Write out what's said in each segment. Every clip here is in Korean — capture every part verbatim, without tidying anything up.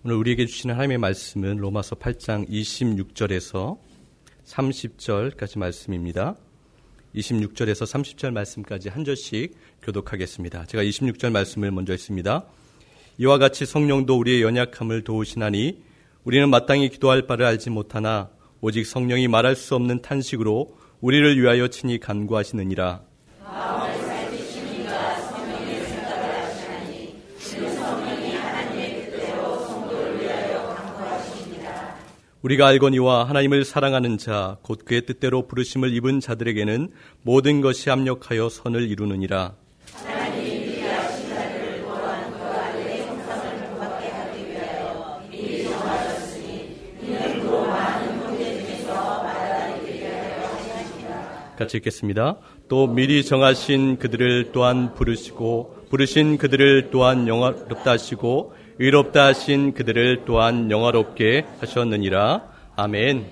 오늘 우리에게 주시는 하나님의 말씀은 로마서 팔 장 이십육 절에서 삼십 절까지 말씀입니다. 이십육 절에서 삼십 절 말씀까지 한 절씩 교독하겠습니다. 제가 이십육 절 말씀을 먼저 읽습니다. 이와 같이 성령도 우리의 연약함을 도우시나니 우리는 마땅히 기도할 바를 알지 못하나 오직 성령이 말할 수 없는 탄식으로 우리를 위하여 친히 간구하시느니라. 우리가 알거니와 하나님을 사랑하는 자, 곧 그의 뜻대로 부르심을 입은 자들에게는 모든 것이 합력하여 선을 이루느니라. 하나님이 미리 아신 자들을 또한 그 아들의 형상을 본받게 하기 위하여 미리 정하셨으니 이는 그로 많은 형제 중에서 말하기 위하여 하시니라. 같이 읽겠습니다. 또 미리 정하신 그들을 또한 부르시고 부르신 그들을 또한 영화롭다 하시고 의롭다 하신 그들을 또한 영화롭게 하셨느니라. 아멘.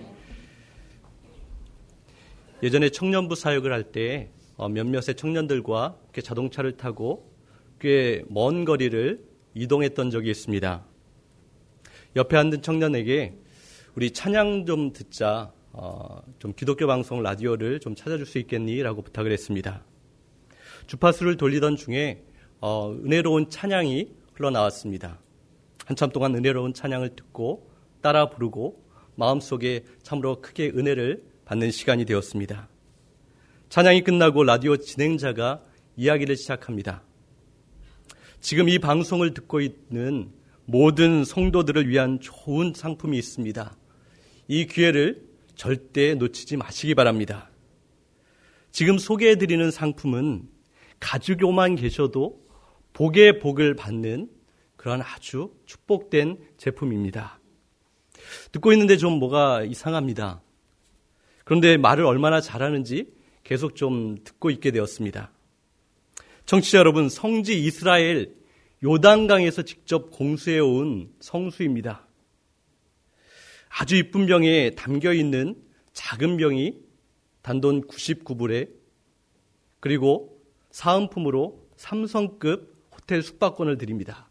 예전에 청년부 사역을 할 때 몇몇의 청년들과 자동차를 타고 꽤 먼 거리를 이동했던 적이 있습니다. 옆에 앉은 청년에게 우리 찬양 좀 듣자, 어, 좀 기독교 방송 라디오를 좀 찾아줄 수 있겠니? 라고 부탁을 했습니다. 주파수를 돌리던 중에 어, 은혜로운 찬양이 흘러나왔습니다. 한참 동안 은혜로운 찬양을 듣고 따라 부르고 마음속에 참으로 크게 은혜를 받는 시간이 되었습니다. 찬양이 끝나고 라디오 진행자가 이야기를 시작합니다. 지금 이 방송을 듣고 있는 모든 성도들을 위한 좋은 상품이 있습니다. 이 기회를 절대 놓치지 마시기 바랍니다. 지금 소개해드리는 상품은 가지고만 계셔도 복의 복을 받는 그런 아주 축복된 제품입니다. 듣고 있는데 좀 뭐가 이상합니다. 그런데 말을 얼마나 잘하는지 계속 좀 듣고 있게 되었습니다. 청취자 여러분, 성지 이스라엘 요단강에서 직접 공수해온 성수입니다. 아주 이쁜 병에 담겨있는 작은 병이 단돈 구십구 불에 그리고 사은품으로 삼성급 호텔 숙박권을 드립니다.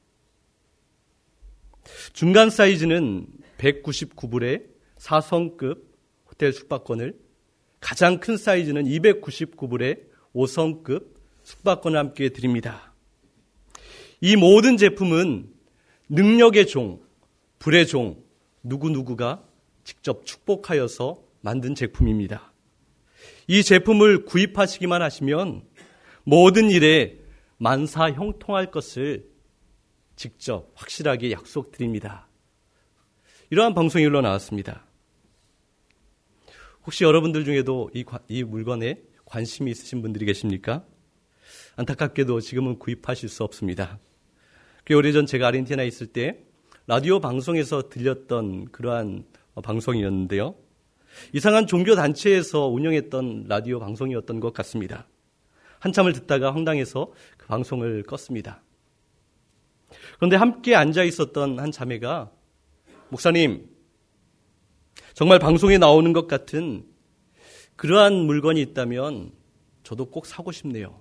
중간 사이즈는 백구십구 불에 사 성급 호텔 숙박권을, 가장 큰 사이즈는 이백구십구 불에 오 성급 숙박권을 함께 드립니다. 이 모든 제품은 능력의 종, 불의 종, 누구누구가 직접 축복하여서 만든 제품입니다. 이 제품을 구입하시기만 하시면 모든 일에 만사 형통할 것을 직접 확실하게 약속드립니다. 이러한 방송이 흘러나왔습니다. 혹시 여러분들 중에도 이, 이 물건에 관심이 있으신 분들이 계십니까? 안타깝게도 지금은 구입하실 수 없습니다. 꽤 오래전 제가 아르헨티나에 있을 때 라디오 방송에서 들렸던 그러한 방송이었는데요. 이상한 종교단체에서 운영했던 라디오 방송이었던 것 같습니다. 한참을 듣다가 황당해서 그 방송을 껐습니다. 그런데 함께 앉아 있었던 한 자매가, 목사님, 정말 방송에 나오는 것 같은 그러한 물건이 있다면 저도 꼭 사고 싶네요.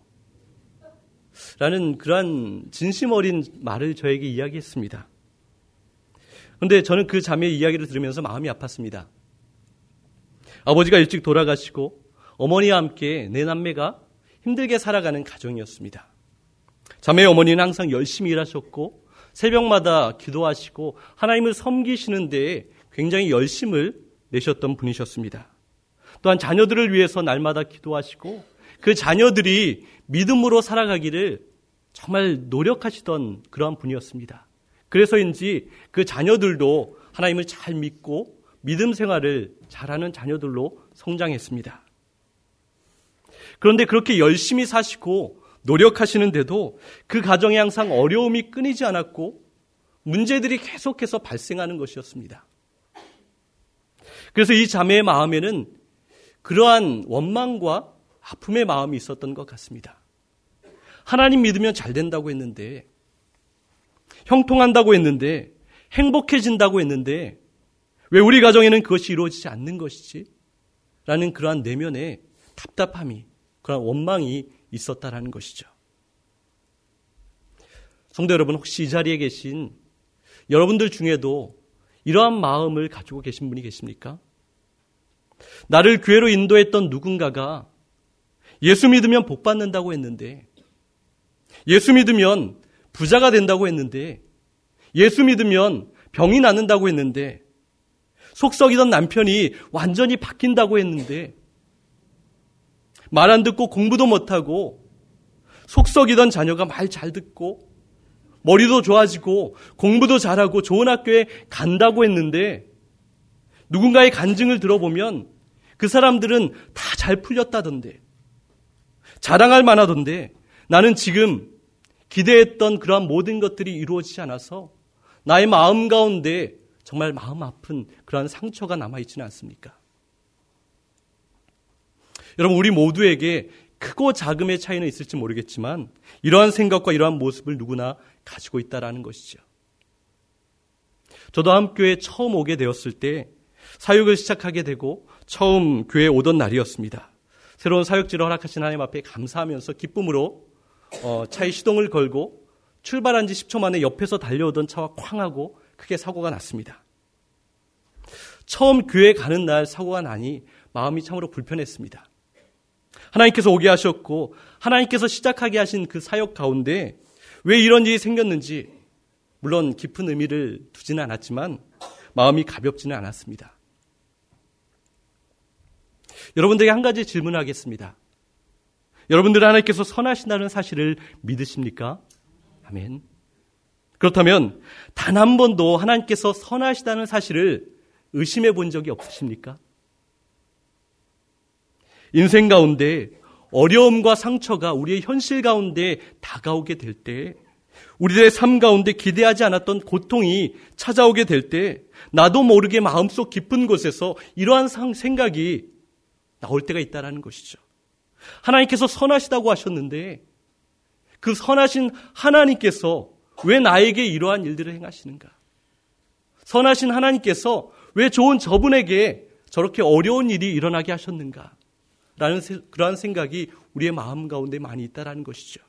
라는 그러한 진심 어린 말을 저에게 이야기했습니다. 그런데 저는 그 자매의 이야기를 들으면서 마음이 아팠습니다. 아버지가 일찍 돌아가시고 어머니와 함께 내 남매가 힘들게 살아가는 가정이었습니다. 자매의 어머니는 항상 열심히 일하셨고 새벽마다 기도하시고 하나님을 섬기시는 데에 굉장히 열심을 내셨던 분이셨습니다. 또한 자녀들을 위해서 날마다 기도하시고 그 자녀들이 믿음으로 살아가기를 정말 노력하시던 그러한 분이었습니다. 그래서인지 그 자녀들도 하나님을 잘 믿고 믿음 생활을 잘하는 자녀들로 성장했습니다. 그런데 그렇게 열심히 사시고 노력하시는데도 그 가정에 항상 어려움이 끊이지 않았고 문제들이 계속해서 발생하는 것이었습니다. 그래서 이 자매의 마음에는 그러한 원망과 아픔의 마음이 있었던 것 같습니다. 하나님 믿으면 잘 된다고 했는데, 형통한다고 했는데, 행복해진다고 했는데 왜 우리 가정에는 그것이 이루어지지 않는 것이지? 라는 그러한 내면의 답답함이, 그러한 원망이 있었다라는 것이죠. 성도 여러분, 혹시 이 자리에 계신 여러분들 중에도 이러한 마음을 가지고 계신 분이 계십니까? 나를 교회로 인도했던 누군가가 예수 믿으면 복 받는다고 했는데, 예수 믿으면 부자가 된다고 했는데, 예수 믿으면 병이 낫는다고 했는데, 속 썩이던 남편이 완전히 바뀐다고 했는데, 말 안 듣고 공부도 못하고 속 썩이던 자녀가 말 잘 듣고 머리도 좋아지고 공부도 잘하고 좋은 학교에 간다고 했는데, 누군가의 간증을 들어보면 그 사람들은 다 잘 풀렸다던데, 자랑할 만하던데, 나는 지금 기대했던 그러한 모든 것들이 이루어지지 않아서 나의 마음 가운데 정말 마음 아픈 그러한 상처가 남아있지는 않습니까? 여러분, 우리 모두에게 크고 작음의 차이는 있을지 모르겠지만 이러한 생각과 이러한 모습을 누구나 가지고 있다라는 것이죠. 저도 한국교회에 처음 오게 되었을 때 사역을 시작하게 되고 처음 교회에 오던 날이었습니다. 새로운 사역지를 허락하신 하나님 앞에 감사하면서 기쁨으로 어, 차에 시동을 걸고 출발한 지 십 초 만에 옆에서 달려오던 차와 쾅 하고 크게 사고가 났습니다. 처음 교회 가는 날 사고가 나니 마음이 참으로 불편했습니다. 하나님께서 오게 하셨고 하나님께서 시작하게 하신 그 사역 가운데 왜 이런 일이 생겼는지 물론 깊은 의미를 두지는 않았지만 마음이 가볍지는 않았습니다. 여러분들에게 한 가지 질문하겠습니다. 여러분들은 하나님께서 선하신다는 사실을 믿으십니까? 아멘. 그렇다면 단 한 번도 하나님께서 선하시다는 사실을 의심해 본 적이 없으십니까? 인생 가운데 어려움과 상처가 우리의 현실 가운데 다가오게 될 때, 우리들의 삶 가운데 기대하지 않았던 고통이 찾아오게 될 때 나도 모르게 마음속 깊은 곳에서 이러한 생각이 나올 때가 있다는 것이죠. 하나님께서 선하시다고 하셨는데 그 선하신 하나님께서 왜 나에게 이러한 일들을 행하시는가? 선하신 하나님께서 왜 좋은 저분에게 저렇게 어려운 일이 일어나게 하셨는가? 라는 그러한 생각이 우리의 마음 가운데 많이 있다는 것이죠.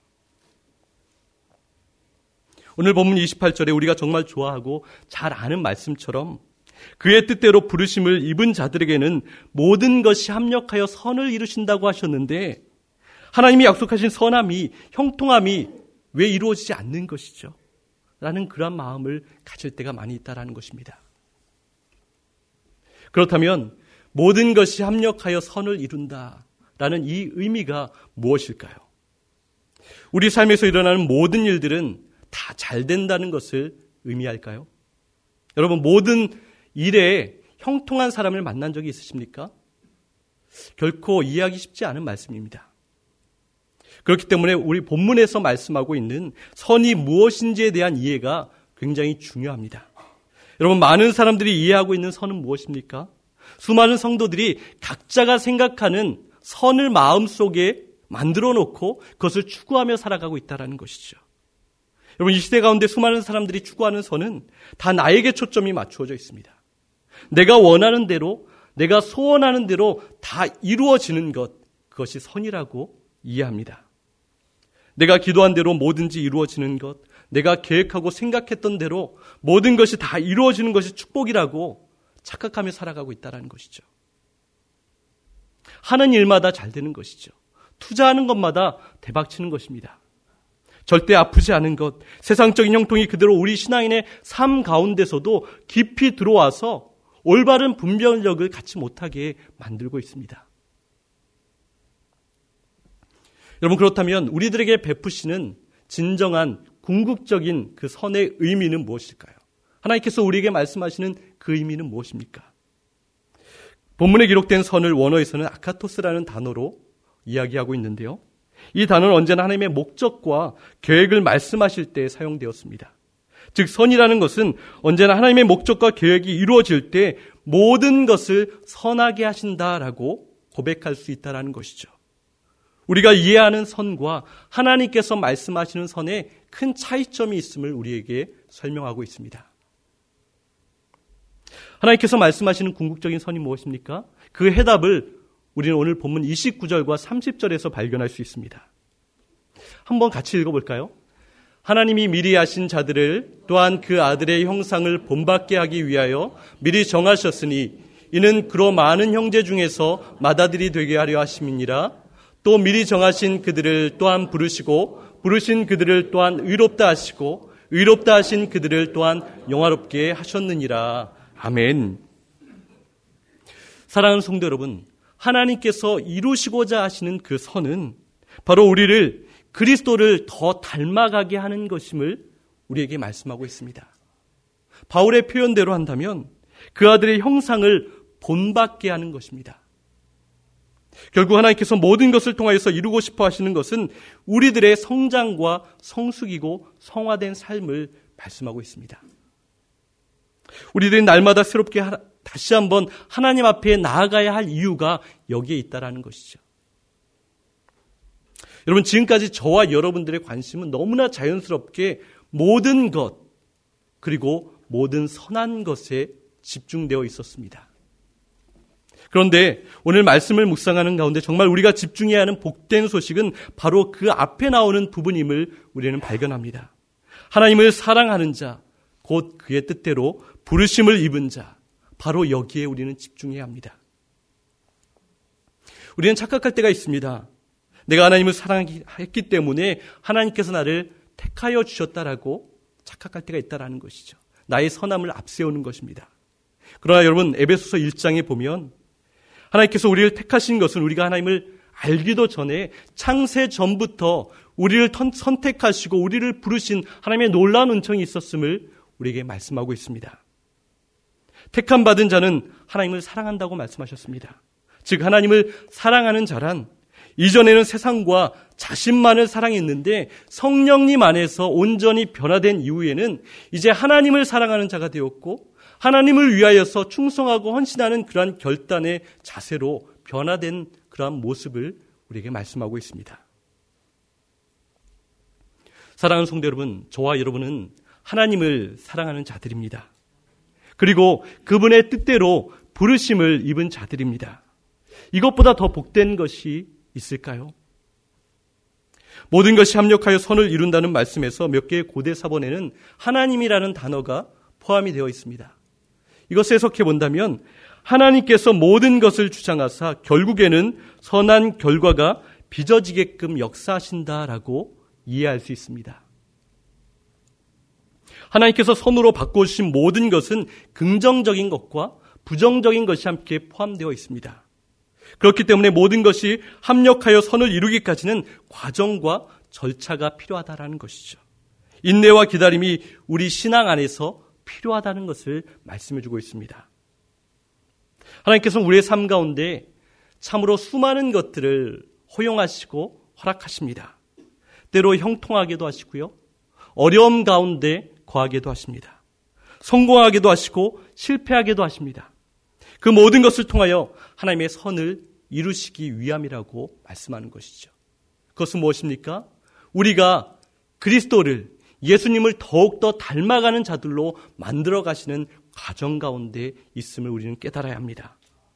오늘 본문 이십팔 절에 우리가 정말 좋아하고 잘 아는 말씀처럼 그의 뜻대로 부르심을 입은 자들에게는 모든 것이 합력하여 선을 이루신다고 하셨는데, 하나님이 약속하신 선함이, 형통함이 왜 이루어지지 않는 것이죠? 라는 그런 마음을 가질 때가 많이 있다는 것입니다. 그렇다면 모든 것이 합력하여 선을 이룬다라는 이 의미가 무엇일까요? 우리 삶에서 일어나는 모든 일들은 다 잘 된다는 것을 의미할까요? 여러분, 모든 일에 형통한 사람을 만난 적이 있으십니까? 결코 이해하기 쉽지 않은 말씀입니다. 그렇기 때문에 우리 본문에서 말씀하고 있는 선이 무엇인지에 대한 이해가 굉장히 중요합니다. 여러분, 많은 사람들이 이해하고 있는 선은 무엇입니까? 수많은 성도들이 각자가 생각하는 선을 마음속에 만들어 놓고 그것을 추구하며 살아가고 있다는 것이죠. 여러분, 이 시대 가운데 수많은 사람들이 추구하는 선은 다 나에게 초점이 맞추어져 있습니다. 내가 원하는 대로, 내가 소원하는 대로 다 이루어지는 것, 그것이 선이라고 이해합니다. 내가 기도한 대로 뭐든지 이루어지는 것, 내가 계획하고 생각했던 대로 모든 것이 다 이루어지는 것이 축복이라고 착각하며 살아가고 있다는 것이죠. 하는 일마다 잘 되는 것이죠. 투자하는 것마다 대박치는 것입니다. 절대 아프지 않은 것, 세상적인 형통이 그대로 우리 신앙인의 삶 가운데서도 깊이 들어와서 올바른 분별력을 갖지 못하게 만들고 있습니다. 여러분, 그렇다면 우리들에게 베푸시는 진정한 궁극적인 그 선의 의미는 무엇일까요? 하나님께서 우리에게 말씀하시는 그 의미는 무엇입니까? 본문에 기록된 선을 원어에서는 아카토스라는 단어로 이야기하고 있는데요. 이 단어는 언제나 하나님의 목적과 계획을 말씀하실 때 사용되었습니다. 즉, 선이라는 것은 언제나 하나님의 목적과 계획이 이루어질 때 모든 것을 선하게 하신다라고 고백할 수 있다는 것이죠. 우리가 이해하는 선과 하나님께서 말씀하시는 선에 큰 차이점이 있음을 우리에게 설명하고 있습니다. 하나님께서 말씀하시는 궁극적인 선이 무엇입니까? 그 해답을 우리는 오늘 본문 이십구 절과 삼십 절에서 발견할 수 있습니다. 한번 같이 읽어볼까요? 하나님이 미리 아신 자들을 또한 그 아들의 형상을 본받게 하기 위하여 미리 정하셨으니 이는 그로 많은 형제 중에서 맏아들이 되게 하려 하심이니라. 또 미리 정하신 그들을 또한 부르시고 부르신 그들을 또한 의롭다 하시고 의롭다 하신 그들을 또한 영화롭게 하셨느니라. 아멘. 사랑하는 성도 여러분, 하나님께서 이루시고자 하시는 그 선은 바로 우리를 그리스도를 더 닮아가게 하는 것임을 우리에게 말씀하고 있습니다. 바울의 표현대로 한다면 그 아들의 형상을 본받게 하는 것입니다. 결국 하나님께서 모든 것을 통하여서 이루고 싶어 하시는 것은 우리들의 성장과 성숙이고 성화된 삶을 말씀하고 있습니다. 우리들이 날마다 새롭게 다시 한번 하나님 앞에 나아가야 할 이유가 여기에 있다라는 것이죠. 여러분, 지금까지 저와 여러분들의 관심은 너무나 자연스럽게 모든 것 그리고 모든 선한 것에 집중되어 있었습니다. 그런데 오늘 말씀을 묵상하는 가운데 정말 우리가 집중해야 하는 복된 소식은 바로 그 앞에 나오는 부분임을 우리는 발견합니다. 하나님을 사랑하는 자, 곧 그의 뜻대로 부르심을 입은 자, 바로 여기에 우리는 집중해야 합니다. 우리는 착각할 때가 있습니다. 내가 하나님을 사랑했기 때문에 하나님께서 나를 택하여 주셨다라고 착각할 때가 있다라는 것이죠. 나의 선함을 앞세우는 것입니다. 그러나 여러분, 에베소서 일 장에 보면 하나님께서 우리를 택하신 것은 우리가 하나님을 알기도 전에 창세 전부터 우리를 선택하시고 우리를 부르신 하나님의 놀라운 은총이 있었음을 우리에게 말씀하고 있습니다. 택함 받은 자는 하나님을 사랑한다고 말씀하셨습니다. 즉 하나님을 사랑하는 자란 이전에는 세상과 자신만을 사랑했는데 성령님 안에서 온전히 변화된 이후에는 이제 하나님을 사랑하는 자가 되었고 하나님을 위하여서 충성하고 헌신하는 그러한 결단의 자세로 변화된 그러한 모습을 우리에게 말씀하고 있습니다. 사랑하는 성도 여러분, 저와 여러분은 하나님을 사랑하는 자들입니다. 그리고 그분의 뜻대로 부르심을 입은 자들입니다. 이것보다 더 복된 것이 있을까요? 모든 것이 합력하여 선을 이룬다는 말씀에서 몇 개의 고대 사본에는 하나님이라는 단어가 포함이 되어 있습니다. 이것을 해석해 본다면 하나님께서 모든 것을 주장하사 결국에는 선한 결과가 빚어지게끔 역사하신다라고 이해할 수 있습니다. 하나님께서 선으로 바꿔주신 모든 것은 긍정적인 것과 부정적인 것이 함께 포함되어 있습니다. 그렇기 때문에 모든 것이 합력하여 선을 이루기까지는 과정과 절차가 필요하다는 것이죠. 인내와 기다림이 우리 신앙 안에서 필요하다는 것을 말씀해주고 있습니다. 하나님께서는 우리의 삶 가운데 참으로 수많은 것들을 허용하시고 허락하십니다. 때로 형통하게도 하시고요. 어려움 가운데 거하게도 하십니다. 성공하게도 하시고 실패하게도 하십니다. 그 모든 것을 통하여 하나님의 선을 이루시기 위함이라고 말씀하는 것이죠. 그것은 무엇입니까? 우리가 그리스도를, 예수님을 더욱더 닮아가는 자들로 만들어 가시는 과정 가운데 있음을 우리는 깨달아야 합니다.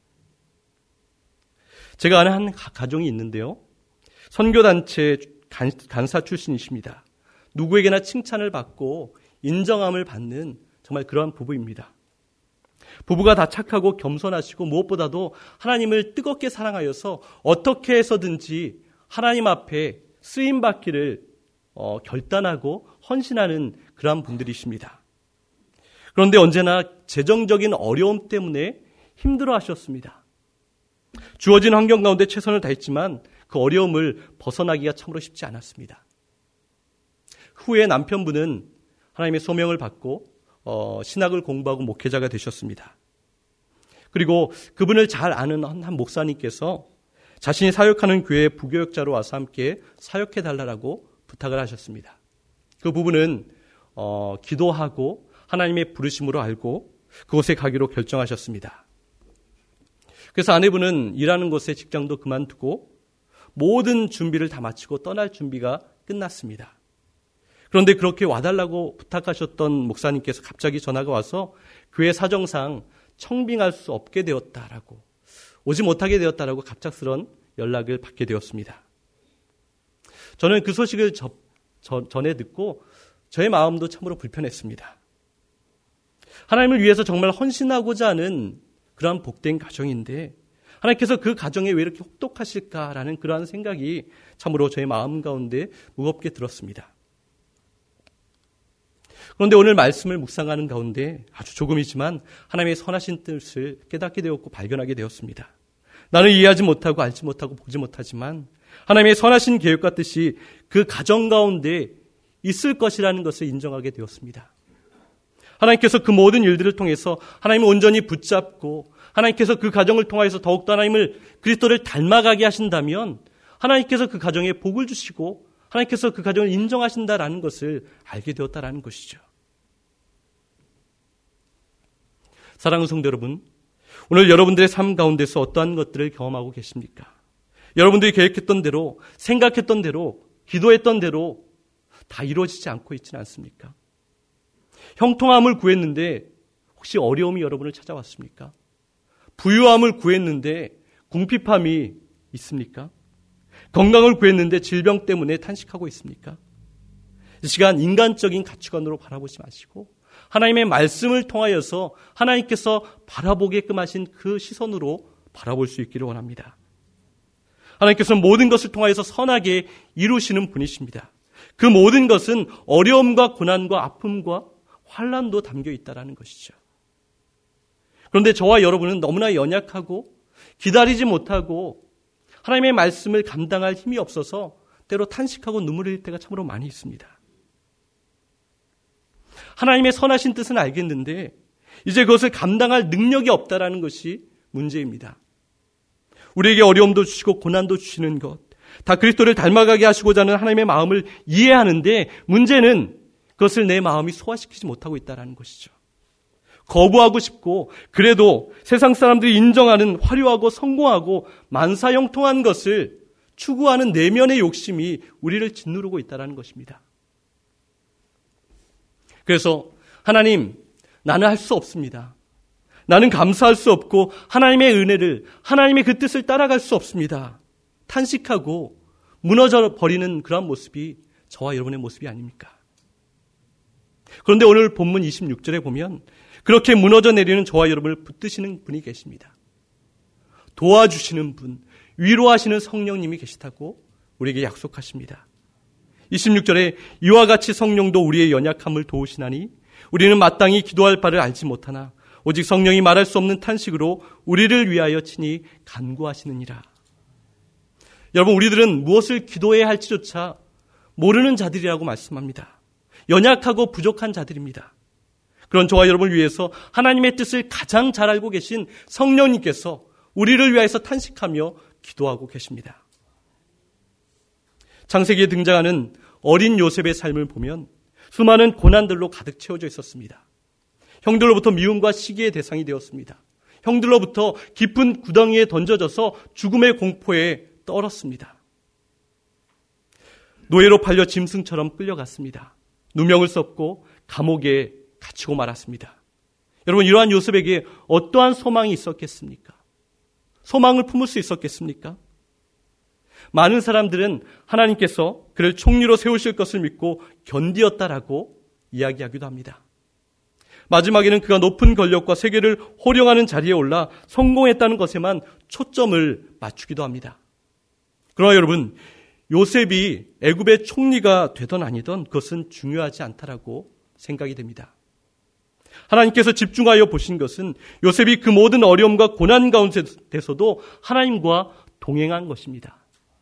제가 아는 한 가정이 있는데요. 선교단체 간사 출신이십니다. 누구에게나 칭찬을 받고 인정함을 받는 정말 그러한 부부입니다. 부부가 다 착하고 겸손하시고 무엇보다도 하나님을 뜨겁게 사랑하여서 어떻게 해서든지 하나님 앞에 쓰임받기를 어, 결단하고 헌신하는 그러한 분들이십니다. 그런데 언제나 재정적인 어려움 때문에 힘들어하셨습니다. 주어진 환경 가운데 최선을 다했지만 그 어려움을 벗어나기가 참으로 쉽지 않았습니다. 후에 남편분은 하나님의 소명을 받고 어, 신학을 공부하고 목회자가 되셨습니다. 그리고 그분을 잘 아는 한 목사님께서 자신이 사역하는 교회의 부교역자로 와서 함께 사역해달라고 부탁을 하셨습니다. 그 부부는 어, 기도하고 하나님의 부르심으로 알고 그곳에 가기로 결정하셨습니다. 그래서 아내분은 일하는 곳에 직장도 그만두고 모든 준비를 다 마치고 떠날 준비가 끝났습니다. 그런데 그렇게 와달라고 부탁하셨던 목사님께서 갑자기 전화가 와서 교회 사정상 청빙할 수 없게 되었다라고, 오지 못하게 되었다라고 갑작스런 연락을 받게 되었습니다. 저는 그 소식을 저, 저, 전에 듣고 저의 마음도 참으로 불편했습니다. 하나님을 위해서 정말 헌신하고자 하는 그러한 복된 가정인데 하나님께서 그 가정에 왜 이렇게 혹독하실까라는 그러한 생각이 참으로 저의 마음 가운데 무겁게 들었습니다. 그런데 오늘 말씀을 묵상하는 가운데 아주 조금이지만 하나님의 선하신 뜻을 깨닫게 되었고 발견하게 되었습니다. 나는 이해하지 못하고 알지 못하고 보지 못하지만 하나님의 선하신 계획과 뜻이 그 가정 가운데 있을 것이라는 것을 인정하게 되었습니다. 하나님께서 그 모든 일들을 통해서 하나님을 온전히 붙잡고 하나님께서 그 가정을 통하여서 더욱더 하나님을 그리스도를 닮아가게 하신다면 하나님께서 그 가정에 복을 주시고 하나님께서 그 가정을 인정하신다라는 것을 알게 되었다라는 것이죠. 사랑하는 성도 여러분, 오늘 여러분들의 삶 가운데서 어떠한 것들을 경험하고 계십니까? 여러분들이 계획했던 대로, 생각했던 대로, 기도했던 대로 다 이루어지지 않고 있지는 않습니까? 형통함을 구했는데 혹시 어려움이 여러분을 찾아왔습니까? 부유함을 구했는데 궁핍함이 있습니까? 건강을 구했는데 질병 때문에 탄식하고 있습니까? 이 시간 인간적인 가치관으로 바라보지 마시고 하나님의 말씀을 통하여서 하나님께서 바라보게끔 하신 그 시선으로 바라볼 수 있기를 원합니다. 하나님께서는 모든 것을 통하여서 선하게 이루시는 분이십니다. 그 모든 것은 어려움과 고난과 아픔과 환난도 담겨 있다는 것이죠. 그런데 저와 여러분은 너무나 연약하고 기다리지 못하고 하나님의 말씀을 감당할 힘이 없어서 때로 탄식하고 눈물 흘릴 때가 참으로 많이 있습니다. 하나님의 선하신 뜻은 알겠는데 이제 그것을 감당할 능력이 없다라는 것이 문제입니다. 우리에게 어려움도 주시고 고난도 주시는 것, 다 그리스도를 닮아가게 하시고자 하는 하나님의 마음을 이해하는데 문제는 그것을 내 마음이 소화시키지 못하고 있다는 것이죠. 거부하고 싶고 그래도 세상 사람들이 인정하는 화려하고 성공하고 만사형통한 것을 추구하는 내면의 욕심이 우리를 짓누르고 있다는 것입니다. 그래서 하나님, 나는 할 수 없습니다. 나는 감사할 수 없고 하나님의 은혜를, 하나님의 그 뜻을 따라갈 수 없습니다. 탄식하고 무너져 버리는 그런 모습이 저와 여러분의 모습이 아닙니까? 그런데 오늘 본문 이십육 절에 보면 그렇게 무너져 내리는 저와 여러분을 붙드시는 분이 계십니다. 도와주시는 분, 위로하시는 성령님이 계시다고 우리에게 약속하십니다. 이십육 절에 이와 같이 성령도 우리의 연약함을 도우시나니 우리는 마땅히 기도할 바를 알지 못하나 오직 성령이 말할 수 없는 탄식으로 우리를 위하여 친히 간구하시느니라. 여러분, 우리들은 무엇을 기도해야 할지조차 모르는 자들이라고 말씀합니다. 연약하고 부족한 자들입니다. 그런 저와 여러분을 위해서 하나님의 뜻을 가장 잘 알고 계신 성령님께서 우리를 위하여서 탄식하며 기도하고 계십니다. 창세기에 등장하는 어린 요셉의 삶을 보면 수많은 고난들로 가득 채워져 있었습니다. 형들로부터 미움과 시기의 대상이 되었습니다. 형들로부터 깊은 구덩이에 던져져서 죽음의 공포에 떨었습니다. 노예로 팔려 짐승처럼 끌려갔습니다. 누명을 썼고 감옥에 갇히고 말았습니다. 여러분, 이러한 요셉에게 어떠한 소망이 있었겠습니까? 소망을 품을 수 있었겠습니까? 많은 사람들은 하나님께서 그를 총리로 세우실 것을 믿고 견디었다라고 이야기하기도 합니다. 마지막에는 그가 높은 권력과 세계를 호령하는 자리에 올라 성공했다는 것에만 초점을 맞추기도 합니다. 그러나 여러분, 요셉이 애굽의 총리가 되던 아니던 그것은 중요하지 않다라고 생각이 됩니다. 하나님께서 집중하여 보신 것은 요셉이 그 모든 어려움과 고난 가운데서도 하나님과 동행한 것입니다.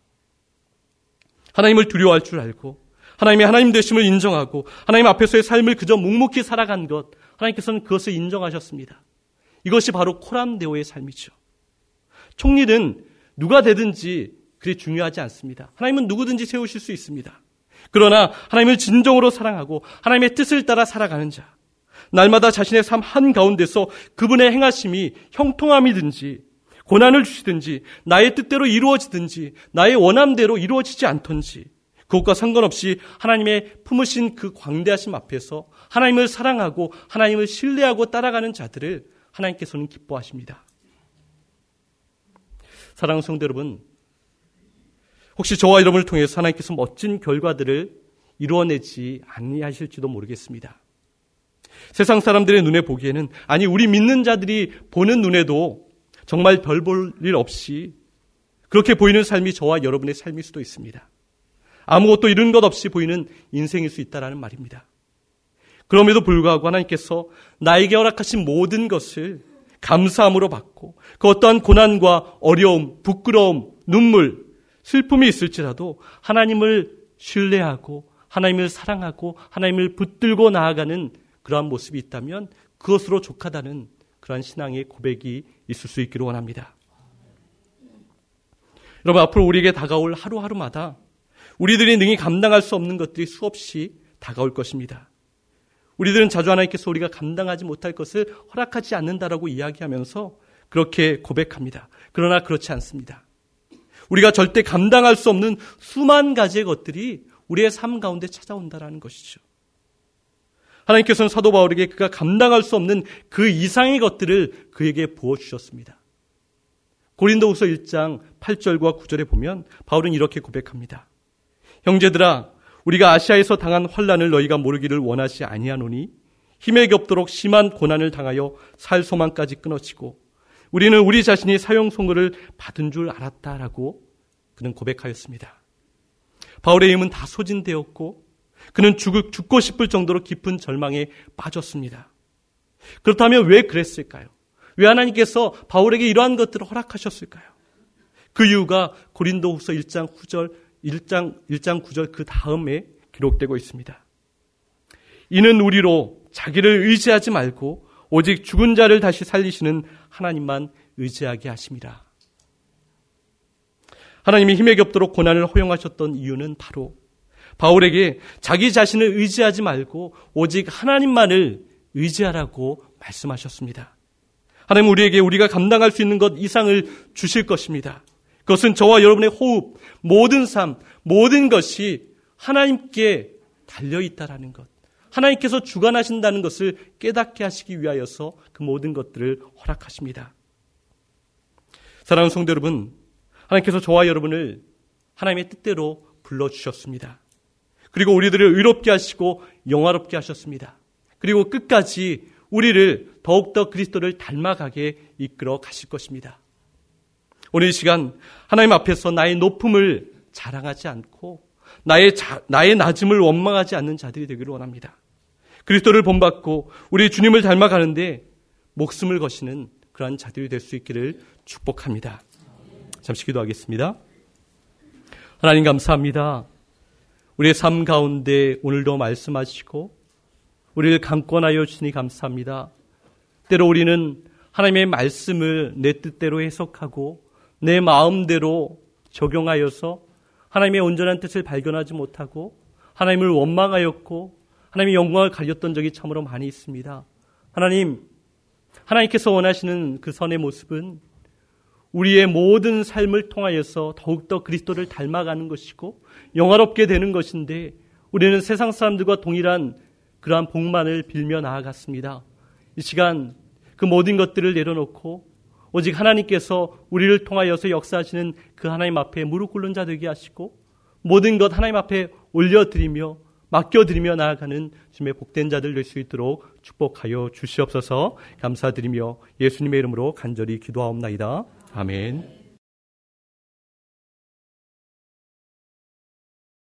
하나님을 두려워할 줄 알고 하나님의 하나님 되심을 인정하고 하나님 앞에서의 삶을 그저 묵묵히 살아간 것, 하나님께서는 그것을 인정하셨습니다. 이것이 바로 코람데오의 삶이죠. 총리는 누가 되든지 그리 중요하지 않습니다. 하나님은 누구든지 세우실 수 있습니다. 그러나 하나님을 진정으로 사랑하고 하나님의 뜻을 따라 살아가는 자, 날마다 자신의 삶 한가운데서 그분의 행하심이 형통함이든지 고난을 주시든지 나의 뜻대로 이루어지든지 나의 원함대로 이루어지지 않던지 그것과 상관없이 하나님의 품으신 그 광대하심 앞에서 하나님을 사랑하고 하나님을 신뢰하고 따라가는 자들을 하나님께서는 기뻐하십니다. 사랑하는 성도 여러분, 혹시 저와 여러분을 통해서 하나님께서 멋진 결과들을 이루어내지 아니하실지도 모르겠습니다. 세상 사람들의 눈에 보기에는, 아니 우리 믿는 자들이 보는 눈에도 정말 별 볼 일 없이 그렇게 보이는 삶이 저와 여러분의 삶일 수도 있습니다. 아무것도 이룬 것 없이 보이는 인생일 수 있다라는 말입니다. 그럼에도 불구하고 하나님께서 나에게 허락하신 모든 것을 감사함으로 받고 그 어떠한 고난과 어려움, 부끄러움, 눈물, 슬픔이 있을지라도 하나님을 신뢰하고 하나님을 사랑하고 하나님을 붙들고 나아가는 그러한 모습이 있다면 그것으로 족하다는 그러한 신앙의 고백이 있을 수 있기를 원합니다. 여러분, 앞으로 우리에게 다가올 하루하루마다 우리들이 능히 감당할 수 없는 것들이 수없이 다가올 것입니다. 우리들은 자주 하나님께서 우리가 감당하지 못할 것을 허락하지 않는다라고 이야기하면서 그렇게 고백합니다. 그러나 그렇지 않습니다. 우리가 절대 감당할 수 없는 수만 가지의 것들이 우리의 삶 가운데 찾아온다라는 것이죠. 하나님께서는 사도 바울에게 그가 감당할 수 없는 그 이상의 것들을 그에게 부어주셨습니다. 고린도후서 일 장 팔 절과 구 절에 보면 바울은 이렇게 고백합니다. 형제들아, 우리가 아시아에서 당한 환난을 너희가 모르기를 원하지 아니하노니 힘에 겹도록 심한 고난을 당하여 살 소망까지 끊어지고 우리는 우리 자신이 사형 선고를 받은 줄 알았다라고 그는 고백하였습니다. 바울의 힘은 다 소진되었고 그는 죽, 죽고 싶을 정도로 깊은 절망에 빠졌습니다. 그렇다면 왜 그랬을까요? 왜 하나님께서 바울에게 이러한 것들을 허락하셨을까요? 그 이유가 고린도후서 일 장 구 절, 일 장, 일 장 구 절 그 다음에 기록되고 있습니다. 이는 우리로 자기를 의지하지 말고 오직 죽은 자를 다시 살리시는 하나님만 의지하게 하심이라. 하나님이 힘에 겹도록 고난을 허용하셨던 이유는 바로 바울에게 자기 자신을 의지하지 말고 오직 하나님만을 의지하라고 말씀하셨습니다. 하나님 우리에게 우리가 감당할 수 있는 것 이상을 주실 것입니다. 그것은 저와 여러분의 호흡, 모든 삶, 모든 것이 하나님께 달려있다라는 것. 하나님께서 주관하신다는 것을 깨닫게 하시기 위하여서 그 모든 것들을 허락하십니다. 사랑하는 성도 여러분, 하나님께서 저와 여러분을 하나님의 뜻대로 불러주셨습니다. 그리고 우리들을 의롭게 하시고 영화롭게 하셨습니다. 그리고 끝까지 우리를 더욱더 그리스도를 닮아가게 이끌어 가실 것입니다. 오늘 이 시간 하나님 앞에서 나의 높음을 자랑하지 않고 나의, 자, 나의 낮음을 원망하지 않는 자들이 되기를 원합니다. 그리스도를 본받고 우리 주님을 닮아가는데 목숨을 거시는 그러한 자들이 될 수 있기를 축복합니다. 잠시 기도하겠습니다. 하나님 감사합니다. 우리의 삶 가운데 오늘도 말씀하시고 우리를 강권하여 주시니 감사합니다. 때로 우리는 하나님의 말씀을 내 뜻대로 해석하고 내 마음대로 적용하여서 하나님의 온전한 뜻을 발견하지 못하고 하나님을 원망하였고 하나님의 영광을 가렸던 적이 참으로 많이 있습니다. 하나님, 하나님께서 원하시는 그 선의 모습은 우리의 모든 삶을 통하여서 더욱더 그리스도를 닮아가는 것이고 영화롭게 되는 것인데 우리는 세상 사람들과 동일한 그러한 복만을 빌며 나아갔습니다. 이 시간 그 모든 것들을 내려놓고 오직 하나님께서 우리를 통하여서 역사하시는 그 하나님 앞에 무릎 꿇는 자 되게 하시고 모든 것 하나님 앞에 올려드리며 맡겨드리며 나아가는 주님의 복된 자들 될 수 있도록 축복하여 주시옵소서. 감사드리며 예수님의 이름으로 간절히 기도하옵나이다. 아멘.